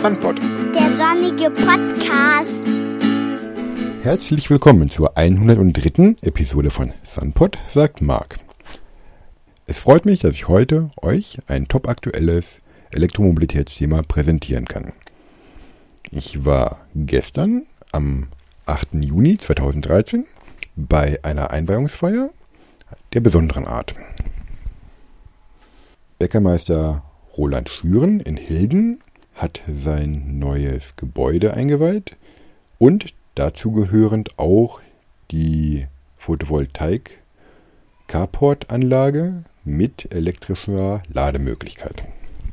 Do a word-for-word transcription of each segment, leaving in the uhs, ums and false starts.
Sunpod. Der sonnige Podcast. Herzlich willkommen zur hundertdritten Episode von Sunpod, sagt Marc. Es freut mich, dass ich heute euch ein topaktuelles Elektromobilitätsthema präsentieren kann. Ich war gestern am achten Juni zweitausenddreizehn bei einer Einweihungsfeier der besonderen Art. Bäckermeister Roland Schüren in Hilden hat sein neues Gebäude eingeweiht und dazu gehörend auch die Photovoltaik-Carport-Anlage mit elektrischer Lademöglichkeit.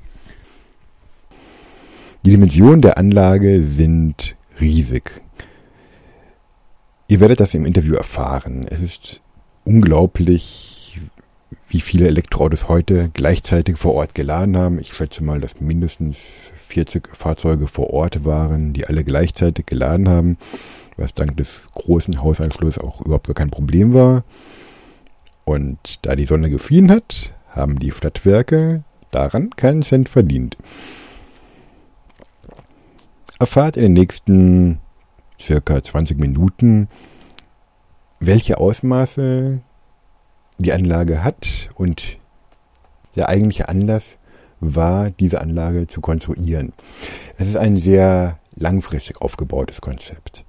Die Dimensionen der Anlage sind riesig. Ihr werdet das im Interview erfahren. Es ist unglaublich, wie viele Elektroautos heute gleichzeitig vor Ort geladen haben. Ich schätze mal, dass mindestens vierzig Fahrzeuge vor Ort waren, die alle gleichzeitig geladen haben, was dank des großen Hausanschlusses auch überhaupt gar kein Problem war. Und da die Sonne geschienen hat, haben die Stadtwerke daran keinen Cent verdient. Erfahrt in den nächsten circa zwanzig Minuten, welche Ausmaße die Anlage hat, und der eigentliche Anlass war, diese Anlage zu konstruieren. Es ist ein sehr langfristig aufgebautes Konzept.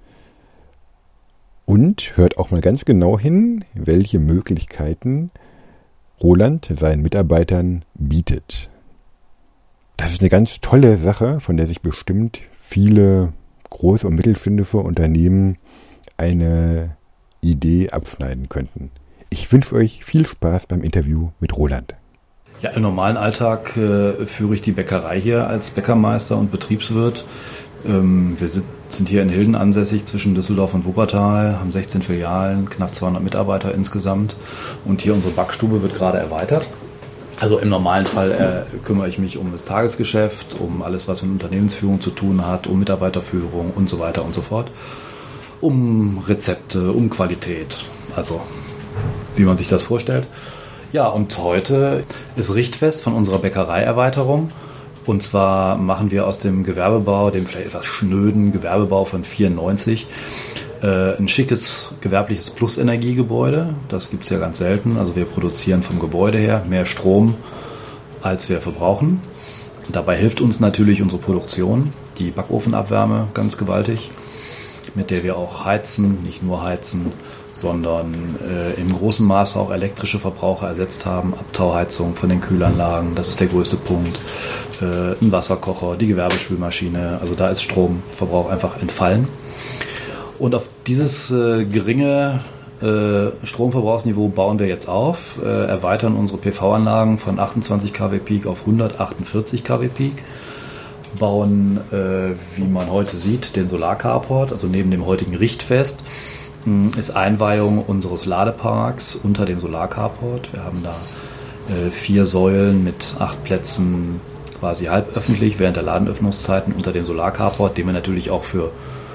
Und hört auch mal ganz genau hin, welche Möglichkeiten Roland seinen Mitarbeitern bietet. Das ist eine ganz tolle Sache, von der sich bestimmt viele große und mittelständische Unternehmen eine Idee abschneiden könnten. Ich wünsche euch viel Spaß beim Interview mit Roland. Ja, im normalen Alltag äh, führe ich die Bäckerei hier als Bäckermeister und Betriebswirt. Ähm, wir sind, sind hier in Hilden ansässig zwischen Düsseldorf und Wuppertal, haben sechzehn Filialen, knapp zweihundert Mitarbeiter insgesamt. Und hier unsere Backstube wird gerade erweitert. Also im normalen Fall äh, kümmere ich mich um das Tagesgeschäft, um alles, was mit Unternehmensführung zu tun hat, um Mitarbeiterführung und so weiter und so fort. Um Rezepte, um Qualität, also wie man sich das vorstellt. Ja, und heute ist Richtfest von unserer Bäckereierweiterung. Und zwar machen wir aus dem Gewerbebau, dem vielleicht etwas schnöden Gewerbebau von vierundneunzig, äh, ein schickes gewerbliches Plusenergiegebäude. Das gibt es ja ganz selten. Also wir produzieren vom Gebäude her mehr Strom, als wir verbrauchen. Dabei hilft uns natürlich unsere Produktion, die Backofenabwärme, ganz gewaltig, mit der wir auch heizen, nicht nur heizen, sondern äh, im großen Maße auch elektrische Verbraucher ersetzt haben. Abtauheizung von den Kühlanlagen, das ist der größte Punkt. Äh, ein Wasserkocher, die Gewerbespülmaschine, also da ist Stromverbrauch einfach entfallen. Und auf dieses äh, geringe äh, Stromverbrauchsniveau bauen wir jetzt auf, äh, erweitern unsere P V-Anlagen von achtundzwanzig Kilowatt Peak auf hundertachtundvierzig Kilowatt Peak. Bauen, äh, wie man heute sieht, den Solarcarport, also neben dem heutigen Richtfest ist Einweihung unseres Ladeparks unter dem Solarcarport. Wir haben da äh, vier Säulen mit acht Plätzen quasi halb öffentlich während der Ladenöffnungszeiten unter dem Solarcarport, den wir natürlich auch für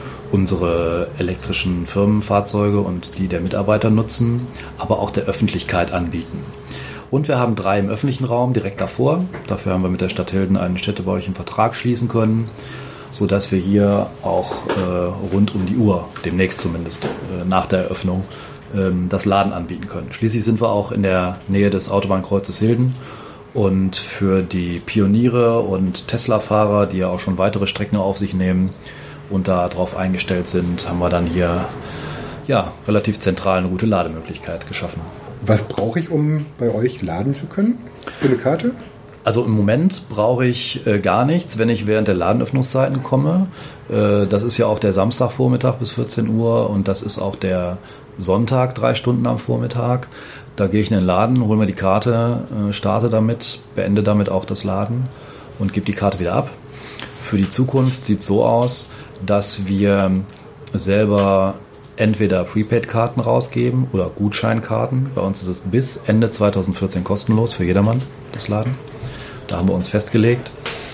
unsere elektrischen Firmenfahrzeuge und die der Mitarbeiter nutzen, aber auch der Öffentlichkeit anbieten. Und wir haben drei im öffentlichen Raum direkt davor. Dafür haben wir mit der Stadt Hilden einen städtebaulichen Vertrag schließen können, sodass wir hier auch äh, rund um die Uhr, demnächst zumindest, äh, nach der Eröffnung, ähm, das Laden anbieten können. Schließlich sind wir auch in der Nähe des Autobahnkreuzes Hilden, und für die Pioniere und Tesla-Fahrer, die ja auch schon weitere Strecken auf sich nehmen und darauf eingestellt sind, haben wir dann hier ja, relativ zentral eine gute Lademöglichkeit geschaffen. Was brauche ich, um bei euch laden zu können für eine Karte? Also im Moment brauche ich äh, gar nichts, wenn ich während der Ladenöffnungszeiten komme. Äh, das ist ja auch der Samstagvormittag bis vierzehn Uhr und das ist auch der Sonntag, drei Stunden am Vormittag. Da gehe ich in den Laden, hole mir die Karte, äh, starte damit, beende damit auch das Laden und gebe die Karte wieder ab. Für die Zukunft sieht es so aus, dass wir selber entweder Prepaid-Karten rausgeben oder Gutscheinkarten. Bei uns ist es bis Ende zweitausendvierzehn kostenlos für jedermann, das Laden. Da haben wir uns festgelegt,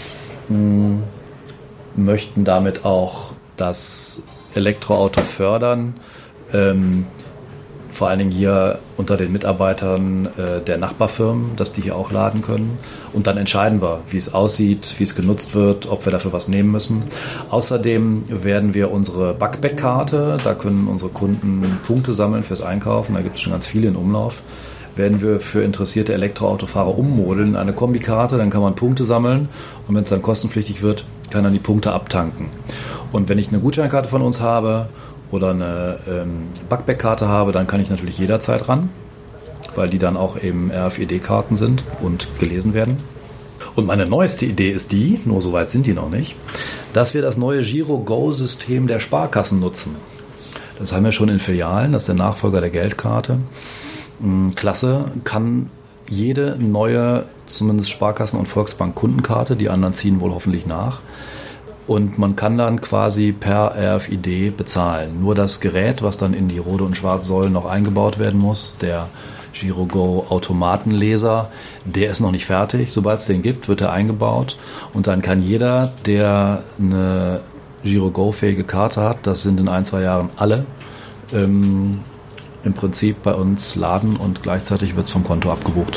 möchten damit auch das Elektroauto fördern, ähm, vor allen Dingen hier unter den Mitarbeitern äh, der Nachbarfirmen, dass die hier auch laden können. Und dann entscheiden wir, wie es aussieht, wie es genutzt wird, ob wir dafür was nehmen müssen. Außerdem werden wir unsere Backback-Karte, da können unsere Kunden Punkte sammeln fürs Einkaufen, da gibt es schon ganz viele in Umlauf, werden wir für interessierte Elektroautofahrer ummodeln in eine Kombikarte, dann kann man Punkte sammeln und wenn es dann kostenpflichtig wird, kann dann die Punkte abtanken. Und wenn ich eine Gutscheinkarte von uns habe oder eine ähm, Backback-Karte habe, dann kann ich natürlich jederzeit ran, weil die dann auch eben R F I D-Karten sind und gelesen werden. Und meine neueste Idee ist die, nur so weit sind die noch nicht, dass wir das neue Giro-Go-System der Sparkassen nutzen. Das haben wir schon in Filialen, das ist der Nachfolger der Geldkarte. Klasse, kann jede neue, zumindest Sparkassen- und Volksbank-Kundenkarte, die anderen ziehen wohl hoffentlich nach, und man kann dann quasi per R F I D bezahlen. Nur das Gerät, was dann in die rote und schwarze Säule noch eingebaut werden muss, der Giro-Go Automatenleser, der ist noch nicht fertig. Sobald es den gibt, wird er eingebaut und dann kann jeder, der eine Giro-Go-fähige Karte hat, das sind in ein, zwei Jahren alle, ähm, im Prinzip bei uns laden und gleichzeitig wird es vom Konto abgebucht.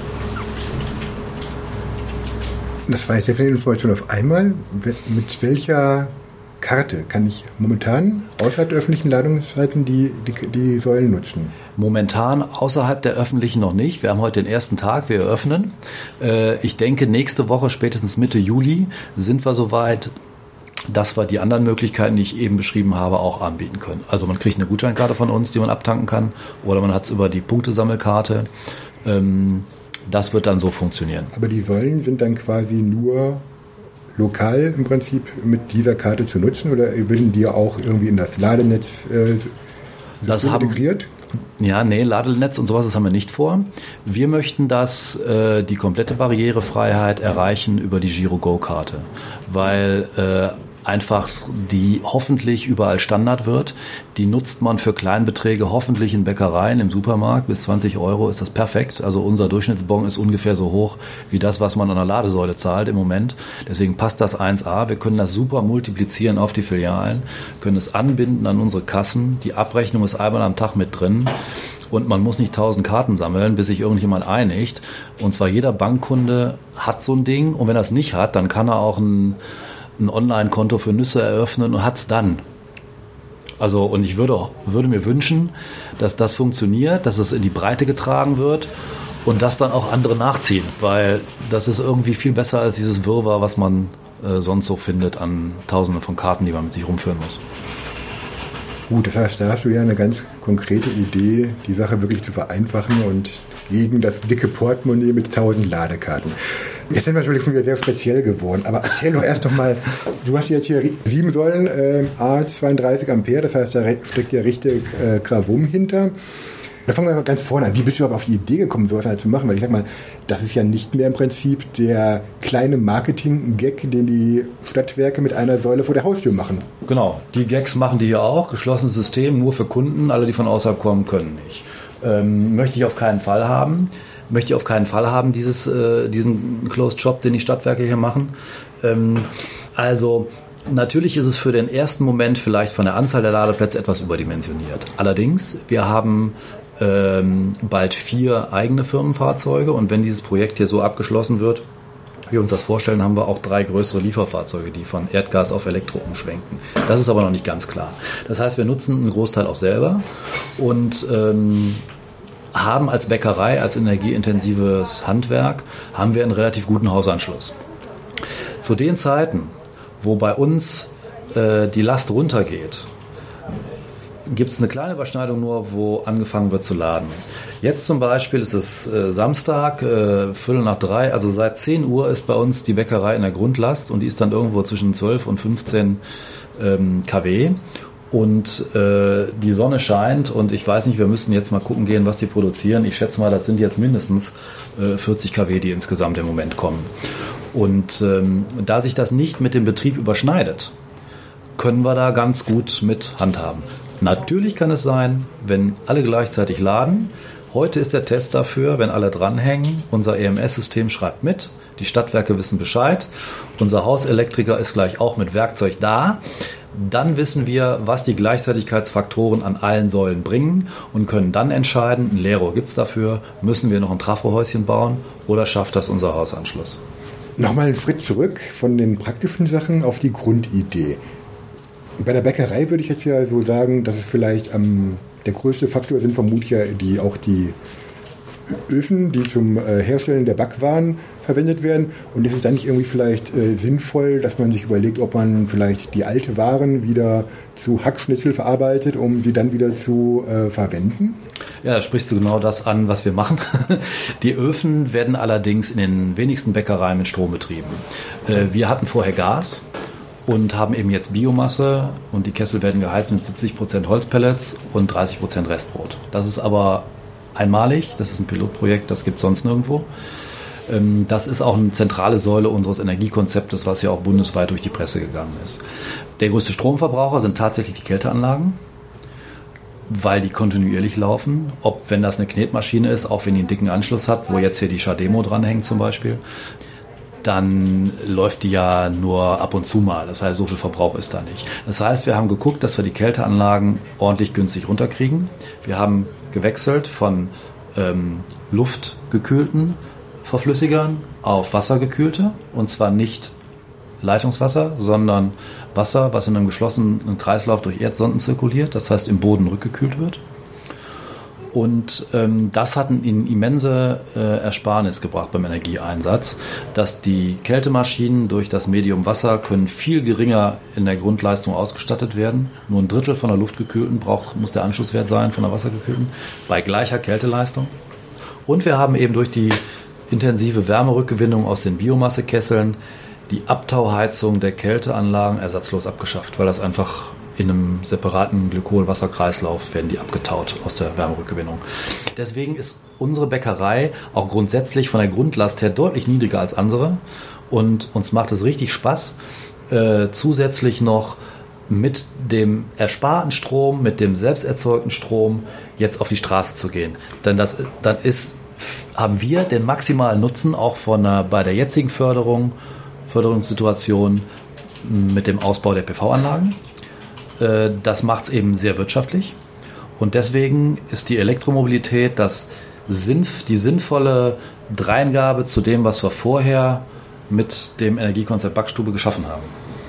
Das war jetzt sehr viel Information auf einmal. Mit welcher Karte kann ich momentan außerhalb der öffentlichen Ladungszeiten die, die, die Säulen nutzen? Momentan außerhalb der öffentlichen noch nicht. Wir haben heute den ersten Tag, wir eröffnen. Ich denke, nächste Woche, spätestens Mitte Juli, sind wir soweit, dass wir die anderen Möglichkeiten, die ich eben beschrieben habe, auch anbieten können. Also man kriegt eine Gutscheinkarte von uns, die man abtanken kann, oder man hat es über die Punktesammelkarte. Das wird dann so funktionieren. Aber die Säulen sind dann quasi nur lokal im Prinzip mit dieser Karte zu nutzen, oder würden die auch irgendwie in das Ladenetz äh, das haben, integriert? Ja, nee, Ladenetz und sowas, das haben wir nicht vor. Wir möchten, dass äh, die komplette Barrierefreiheit erreichen über die Giro-Go-Karte, weil äh, einfach die hoffentlich überall Standard wird. Die nutzt man für Kleinbeträge hoffentlich in Bäckereien, im Supermarkt. Bis zwanzig Euro ist das perfekt. Also unser Durchschnittsbon ist ungefähr so hoch wie das, was man an der Ladesäule zahlt im Moment. Deswegen passt das eins a. Wir können das super multiplizieren auf die Filialen, können es anbinden an unsere Kassen. Die Abrechnung ist einmal am Tag mit drin. Und man muss nicht tausend Karten sammeln, bis sich irgendjemand einigt. Und zwar jeder Bankkunde hat so ein Ding. Und wenn er es nicht hat, dann kann er auch ein ein Online-Konto für Nüsse eröffnen und hat es dann. Also, und ich würde, würde mir wünschen, dass das funktioniert, dass es in die Breite getragen wird und dass dann auch andere nachziehen, weil das ist irgendwie viel besser als dieses Wirrwarr, was man äh, sonst so findet an Tausenden von Karten, die man mit sich rumführen muss. Gut, das heißt, da hast du ja eine ganz konkrete Idee, die Sache wirklich zu vereinfachen und gegen das dicke Portemonnaie mit tausend Ladekarten. Jetzt sind wir natürlich schon wieder sehr speziell geworden, aber erzähl doch erst noch mal, du hast jetzt hier sieben Säulen, äh, A zweiunddreißig Ampere, das heißt, da steckt ja richtig äh, Gravum hinter. Da fangen wir mal ganz vorne an. Wie bist du aber auf die Idee gekommen, sowas halt zu machen? Weil ich sag mal, das ist ja nicht mehr im Prinzip der kleine Marketing-Gag, den die Stadtwerke mit einer Säule vor der Haustür machen. Genau, die Gags machen die hier auch. Geschlossenes System, nur für Kunden. Alle, die von außerhalb kommen, können nicht. Ähm, möchte ich auf keinen Fall haben. Möchte ich auf keinen Fall haben, dieses, äh, diesen Closed Shop, den die Stadtwerke hier machen. Ähm, also natürlich ist es für den ersten Moment vielleicht von der Anzahl der Ladeplätze etwas überdimensioniert. Allerdings, wir haben ähm, bald vier eigene Firmenfahrzeuge und wenn dieses Projekt hier so abgeschlossen wird, wie wir uns das vorstellen, haben wir auch drei größere Lieferfahrzeuge, die von Erdgas auf Elektro umschwenken. Das ist aber noch nicht ganz klar. Das heißt, wir nutzen einen Großteil auch selber und ähm, haben als Bäckerei, als energieintensives Handwerk, haben wir einen relativ guten Hausanschluss. Zu den Zeiten, wo bei uns äh, die Last runtergeht, gibt es eine kleine Überschneidung nur, wo angefangen wird zu laden. Jetzt zum Beispiel ist es äh, Samstag, äh, Viertel nach drei, also seit zehn Uhr ist bei uns die Bäckerei in der Grundlast und die ist dann irgendwo zwischen zwölf und fünfzehn ähm, Kilowatt. Und äh, die Sonne scheint und ich weiß nicht, wir müssten jetzt mal gucken gehen, was die produzieren. Ich schätze mal, das sind jetzt mindestens äh, vierzig Kilowatt, die insgesamt im Moment kommen. Und ähm, da sich das nicht mit dem Betrieb überschneidet, können wir da ganz gut mit handhaben. Natürlich kann es sein, wenn alle gleichzeitig laden. Heute ist der Test dafür, wenn alle dranhängen. Unser E M S-System schreibt mit. Die Stadtwerke wissen Bescheid. Unser Hauselektriker ist gleich auch mit Werkzeug da. Dann wissen wir, was die Gleichzeitigkeitsfaktoren an allen Säulen bringen und können dann entscheiden, ein Leerrohr gibt es dafür, müssen wir noch ein Trafohäuschen bauen oder schafft das unser Hausanschluss? Nochmal einen Schritt zurück von den praktischen Sachen auf die Grundidee. Bei der Bäckerei würde ich jetzt ja so sagen, dass es vielleicht am, der größte Faktor sind vermutlich ja die, auch die Öfen, die zum äh, Herstellen der Backwaren verwendet werden. Und ist es dann nicht irgendwie vielleicht äh, sinnvoll, dass man sich überlegt, ob man vielleicht die alte Waren wieder zu Hackschnitzel verarbeitet, um sie dann wieder zu äh, verwenden? Ja, da sprichst du genau das an, was wir machen. Die Öfen werden allerdings in den wenigsten Bäckereien mit Strom betrieben. Äh, wir hatten vorher Gas und haben eben jetzt Biomasse und die Kessel werden geheizt mit siebzig Prozent Holzpellets und dreißig Prozent Restbrot. Das ist aber einmalig, das ist ein Pilotprojekt, das gibt es sonst nirgendwo. Das ist auch eine zentrale Säule unseres Energiekonzeptes, was ja auch bundesweit durch die Presse gegangen ist. Der größte Stromverbraucher sind tatsächlich die Kälteanlagen, weil die kontinuierlich laufen. Ob, wenn das eine Knetmaschine ist, auch wenn die einen dicken Anschluss hat, wo jetzt hier die Schademo dranhängt zum Beispiel, dann läuft die ja nur ab und zu mal. Das heißt, so viel Verbrauch ist da nicht. Das heißt, wir haben geguckt, dass wir die Kälteanlagen ordentlich günstig runterkriegen. Wir haben gewechselt von ähm, luftgekühlten Verflüssigern auf wassergekühlte. Und zwar nicht Leitungswasser, sondern Wasser, was in einem geschlossenen Kreislauf durch Erdsonden zirkuliert. Das heißt, im Boden rückgekühlt wird. Und ähm, das hat eine immense äh, Ersparnis gebracht beim Energieeinsatz, dass die Kältemaschinen durch das Medium Wasser können viel geringer in der Grundleistung ausgestattet werden. Nur ein Drittel von der luftgekühlten braucht, muss der Anschlusswert sein von der wassergekühlten, bei gleicher Kälteleistung. Und wir haben eben durch die intensive Wärmerückgewinnung aus den Biomassekesseln die Abtauheizung der Kälteanlagen ersatzlos abgeschafft, weil das einfach in einem separaten Glykol-Wasserkreislauf werden die abgetaut aus der Wärmerückgewinnung. Deswegen ist unsere Bäckerei auch grundsätzlich von der Grundlast her deutlich niedriger als andere und uns macht es richtig Spaß, äh, zusätzlich noch mit dem ersparten Strom, mit dem selbst erzeugten Strom jetzt auf die Straße zu gehen. Denn das, dann ist, haben wir den maximalen Nutzen auch von einer, bei der jetzigen Förderung, Förderungssituation mit dem Ausbau der P V-Anlagen. Das macht es eben sehr wirtschaftlich und deswegen ist die Elektromobilität das Sinnf- die sinnvolle Dreingabe zu dem, was wir vorher mit dem Energiekonzept Backstube geschaffen haben.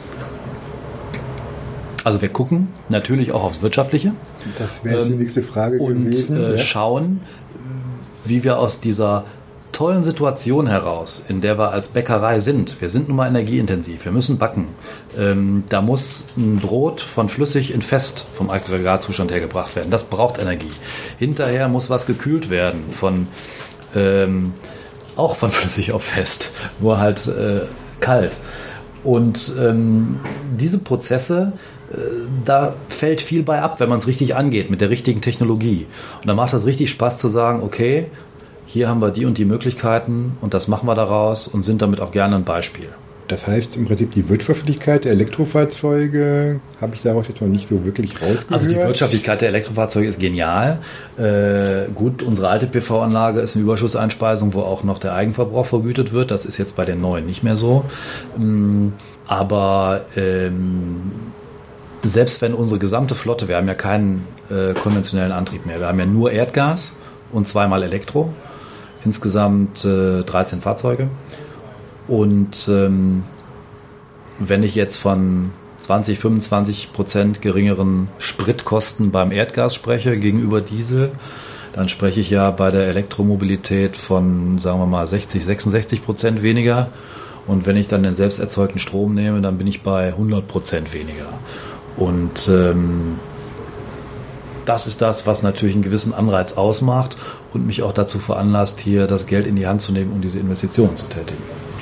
Also wir gucken natürlich auch aufs Wirtschaftliche. Das wäre jetzt die nächste Frage und, gewesen. Und äh, ja. schauen, wie wir aus dieser tollen Situation heraus, in der wir als Bäckerei sind. Wir sind nun mal energieintensiv, wir müssen backen. Ähm, da muss ein Brot von flüssig in fest vom Aggregatzustand her gebracht werden. Das braucht Energie. Hinterher muss was gekühlt werden, von ähm, auch von flüssig auf fest, nur halt äh, kalt. Und ähm, diese Prozesse, äh, da fällt viel bei ab, wenn man es richtig angeht, mit der richtigen Technologie. Und da macht das richtig Spaß zu sagen, okay, hier haben wir die und die Möglichkeiten und das machen wir daraus und sind damit auch gerne ein Beispiel. Das heißt im Prinzip die Wirtschaftlichkeit der Elektrofahrzeuge habe ich daraus jetzt noch nicht so wirklich rausgehört. Also die Wirtschaftlichkeit der Elektrofahrzeuge ist genial. Äh, gut, unsere alte P V-Anlage ist eine Überschusseinspeisung, wo auch noch der Eigenverbrauch vergütet wird. Das ist jetzt bei den neuen nicht mehr so. Ähm, aber ähm, selbst wenn unsere gesamte Flotte, wir haben ja keinen äh, konventionellen Antrieb mehr, wir haben ja nur Erdgas und zweimal Elektro. Insgesamt äh, dreizehn Fahrzeuge. Und ähm, wenn ich jetzt von zwanzig, fünfundzwanzig Prozent geringeren Spritkosten beim Erdgas spreche gegenüber Diesel, dann spreche ich ja bei der Elektromobilität von, sagen wir mal, sechzig, sechsundsechzig Prozent weniger. Und wenn ich dann den selbst erzeugten Strom nehme, dann bin ich bei hundert Prozent weniger. Und ähm, das ist das, was natürlich einen gewissen Anreiz ausmacht und mich auch dazu veranlasst, hier das Geld in die Hand zu nehmen, um diese Investitionen zu tätigen.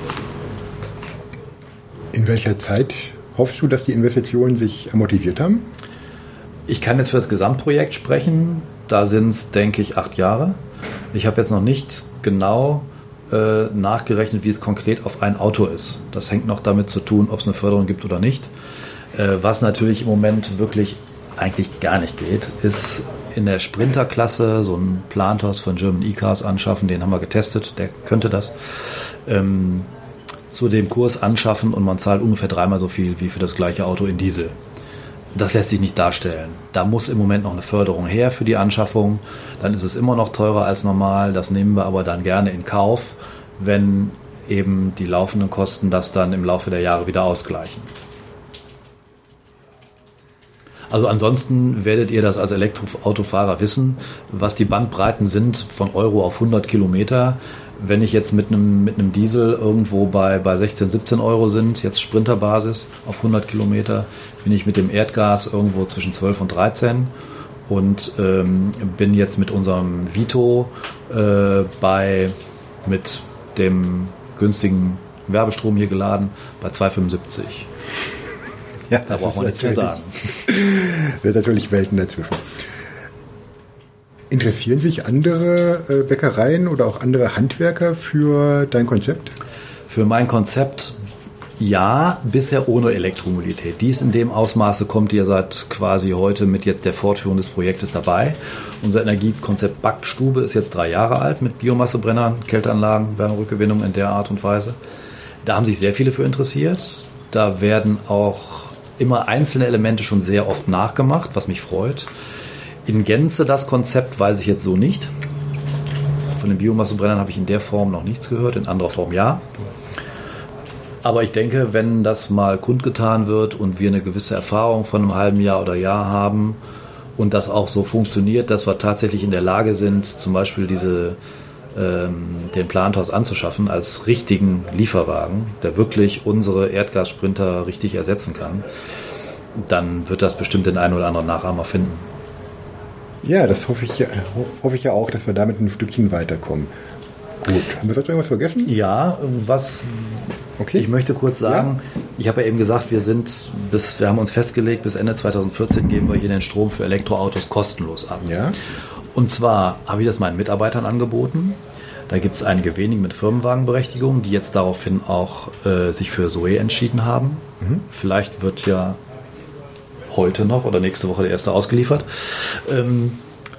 In welcher Zeit hoffst du, dass die Investitionen sich amortisiert haben? Ich kann jetzt für das Gesamtprojekt sprechen. Da sind es, denke ich, acht Jahre. Ich habe jetzt noch nicht genau äh, nachgerechnet, wie es konkret auf ein Auto ist. Das hängt noch damit zu tun, ob es eine Förderung gibt oder nicht. Äh, was natürlich im Moment wirklich eigentlich gar nicht geht, ist in der Sprinterklasse so einen Plantos von German E-Cars anschaffen, den haben wir getestet, der könnte das, ähm, zu dem Kurs anschaffen und man zahlt ungefähr dreimal so viel wie für das gleiche Auto in Diesel. Das lässt sich nicht darstellen. Da muss im Moment noch eine Förderung her für die Anschaffung. Dann ist es immer noch teurer als normal. Das nehmen wir aber dann gerne in Kauf, wenn eben die laufenden Kosten das dann im Laufe der Jahre wieder ausgleichen. Also ansonsten werdet ihr das als Elektroautofahrer wissen, was die Bandbreiten sind von Euro auf hundert Kilometer. Wenn ich jetzt mit einem, mit einem Diesel irgendwo bei, bei sechzehn, siebzehn Euro sind, jetzt Sprinterbasis auf hundert Kilometer, bin ich mit dem Erdgas irgendwo zwischen zwölf und dreizehn und ähm, bin jetzt mit unserem Vito äh, bei, mit dem günstigen Werbestrom hier geladen, bei zwei Komma fünfundsiebzig. Ja, da braucht man nichts mehr sagen. Da sind natürlich Welten dazwischen. Interessieren sich andere äh, Bäckereien oder auch andere Handwerker für dein Konzept? Für mein Konzept ja, bisher ohne Elektromobilität. Dies in dem Ausmaße kommt ihr seit quasi heute mit jetzt der Fortführung des Projektes dabei. Unser Energiekonzept Backstube ist jetzt drei Jahre alt mit Biomassebrennern, Kälteanlagen, Wärmerückgewinnung in der Art und Weise. Da haben sich sehr viele für interessiert. Da werden auch immer einzelne Elemente schon sehr oft nachgemacht, was mich freut. In Gänze das Konzept weiß ich jetzt so nicht. Von den Biomassebrennern habe ich in der Form noch nichts gehört, in anderer Form ja. Aber ich denke, wenn das mal kundgetan wird und wir eine gewisse Erfahrung von einem halben Jahr oder Jahr haben und das auch so funktioniert, dass wir tatsächlich in der Lage sind, zum Beispiel diese, ähm, den Plantos anzuschaffen als richtigen Lieferwagen, der wirklich unsere Erdgassprinter richtig ersetzen kann, dann wird das bestimmt den einen oder anderen Nachahmer finden. Ja, das hoffe ich, hoffe ich ja auch, dass wir damit ein Stückchen weiterkommen. Gut. Haben wir sonst irgendwas vergessen? Ja, was okay. Ich möchte kurz sagen, ja. Ich habe ja eben gesagt, wir sind bis, wir haben uns festgelegt, bis Ende zweitausendvierzehn geben wir hier den Strom für Elektroautos kostenlos ab. Ja. Und zwar habe ich das meinen Mitarbeitern angeboten. Da gibt es einige wenige mit Firmenwagenberechtigung, die jetzt daraufhin auch äh, sich für Zoe entschieden haben. Mhm. Vielleicht wird ja heute noch oder nächste Woche der erste ausgeliefert. Ähm,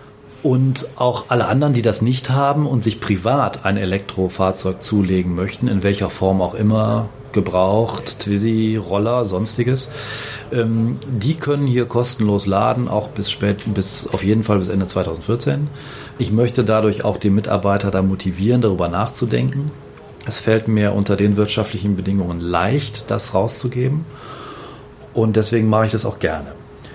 und auch alle anderen, die das nicht haben und sich privat ein Elektrofahrzeug zulegen möchten, in welcher Form auch immer, gebraucht, Twizy, Roller, sonstiges, ähm, die können hier kostenlos laden, auch bis spät, bis auf jeden Fall bis Ende zweitausendvierzehn. Ich möchte dadurch auch die Mitarbeiter da motivieren, darüber nachzudenken. Es fällt mir unter den wirtschaftlichen Bedingungen leicht, das rauszugeben. Und deswegen mache ich das auch gerne.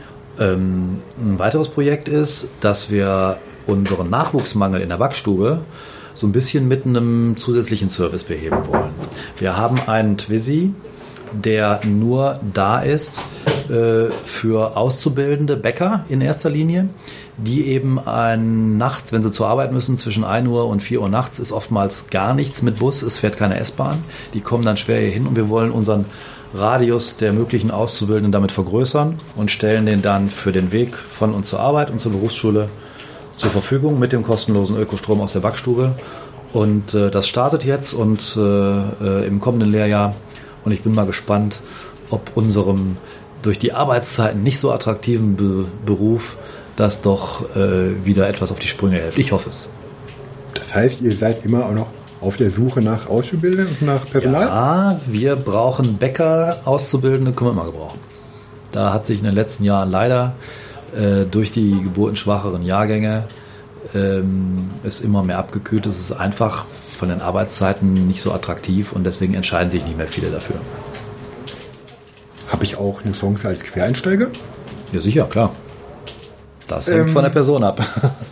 Ähm, ein weiteres Projekt ist, dass wir unseren Nachwuchsmangel in der Backstube so ein bisschen mit einem zusätzlichen Service beheben wollen. Wir haben einen Twizy, der nur da ist äh, für auszubildende Bäcker in erster Linie, die eben ein, nachts, wenn sie zur Arbeit müssen, zwischen ein Uhr und vier Uhr nachts ist oftmals gar nichts mit Bus, es fährt keine S-Bahn. Die kommen dann schwer hier hin und wir wollen unseren Radius der möglichen Auszubildenden damit vergrößern und stellen den dann für den Weg von und zur Arbeit und zur Berufsschule zur Verfügung mit dem kostenlosen Ökostrom aus der Backstube. Und äh, das startet jetzt und äh, äh, im kommenden Lehrjahr. Und ich bin mal gespannt, ob unserem durch die Arbeitszeiten nicht so attraktiven Be- Beruf das doch äh, wieder etwas auf die Sprünge hilft. Ich hoffe es. Das heißt, ihr seid immer auch noch auf der Suche nach Auszubildenden und nach Personal? Ja, wir brauchen Bäcker, Auszubildende, können wir immer gebrauchen. Da hat sich in den letzten Jahren leider äh, durch die geburtenschwacheren Jahrgänge ähm, ist immer mehr abgekühlt. Es ist einfach von den Arbeitszeiten nicht so attraktiv und deswegen entscheiden sich nicht mehr viele dafür. Habe ich auch eine Chance als Quereinsteiger? Ja, sicher, klar. Das hängt ähm, von der Person ab.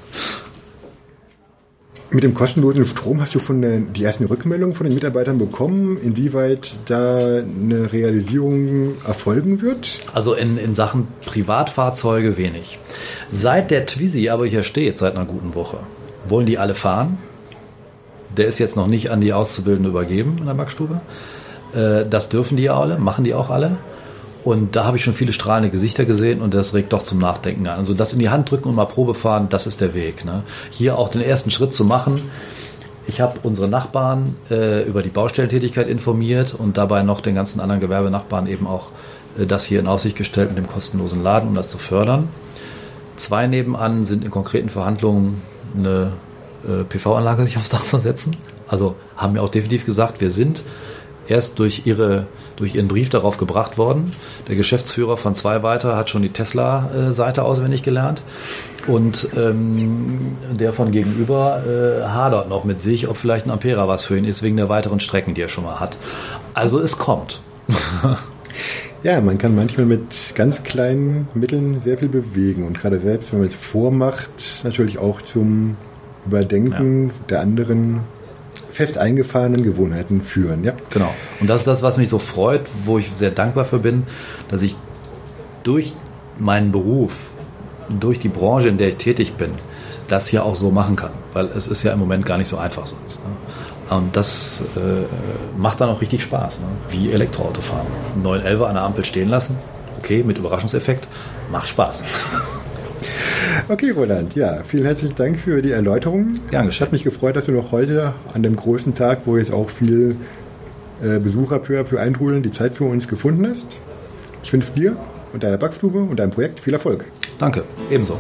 Mit dem kostenlosen Strom hast du schon eine, die ersten Rückmeldungen von den Mitarbeitern bekommen, inwieweit da eine Realisierung erfolgen wird? Also in, in Sachen Privatfahrzeuge wenig. Seit der Twizy aber hier steht, seit einer guten Woche, wollen die alle fahren. Der ist jetzt noch nicht an die Auszubildenden übergeben in der Backstube. Das dürfen die ja alle, machen die auch alle. Und da habe ich schon viele strahlende Gesichter gesehen und das regt doch zum Nachdenken an. Also das in die Hand drücken und mal Probe fahren, das ist der Weg. Ne? Hier auch den ersten Schritt zu machen. Ich habe unsere Nachbarn äh, über die Baustellentätigkeit informiert und dabei noch den ganzen anderen Gewerbenachbarn eben auch äh, das hier in Aussicht gestellt mit dem kostenlosen Laden, um das zu fördern. Zwei nebenan sind in konkreten Verhandlungen eine äh, P V-Anlage sich aufs Dach zu setzen. Also haben wir auch definitiv gesagt, wir sind erst durch, ihre, durch ihren Brief darauf gebracht worden. Der Geschäftsführer von Zweiweiter hat schon die Tesla-Seite auswendig gelernt. Und ähm, der von gegenüber äh, hadert noch mit sich, ob vielleicht ein Ampera was für ihn ist, wegen der weiteren Strecken, die er schon mal hat. Also es kommt. Ja, man kann manchmal mit ganz kleinen Mitteln sehr viel bewegen. Und gerade selbst, wenn man es vormacht, natürlich auch zum Überdenken ja. der anderen fest eingefahrenen Gewohnheiten führen. Ja. Genau. Und das ist das, was mich so freut, wo ich sehr dankbar für bin, dass ich durch meinen Beruf, durch die Branche, in der ich tätig bin, das hier auch so machen kann. Weil es ist ja im Moment gar nicht so einfach sonst. Ne? Und das äh, macht dann auch richtig Spaß. Ne? Wie Elektroauto fahren. Einen neun elfer an der Ampel stehen lassen. Okay, mit Überraschungseffekt. Macht Spaß. Okay, Roland, ja, vielen herzlichen Dank für die Erläuterung. Ja, es hat mich gefreut, dass du noch heute an dem großen Tag, wo jetzt auch viel äh, Besucher peu à peu eintrudeln, die Zeit für uns gefunden hast. Ich wünsche dir und deiner Backstube und deinem Projekt viel Erfolg. Danke, ebenso.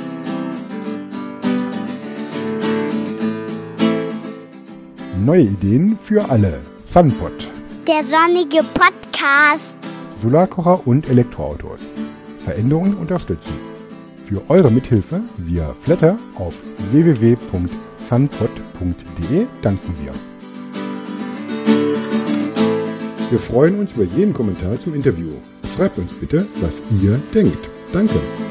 Neue Ideen für alle. Sunpod. Der sonnige Podcast. Solarkocher und Elektroautos. Veränderungen unterstützen. Für eure Mithilfe via Flatter auf w w w punkt sunpod punkt d e danken wir. Wir freuen uns über jeden Kommentar zum Interview. Schreibt uns bitte, was ihr denkt. Danke.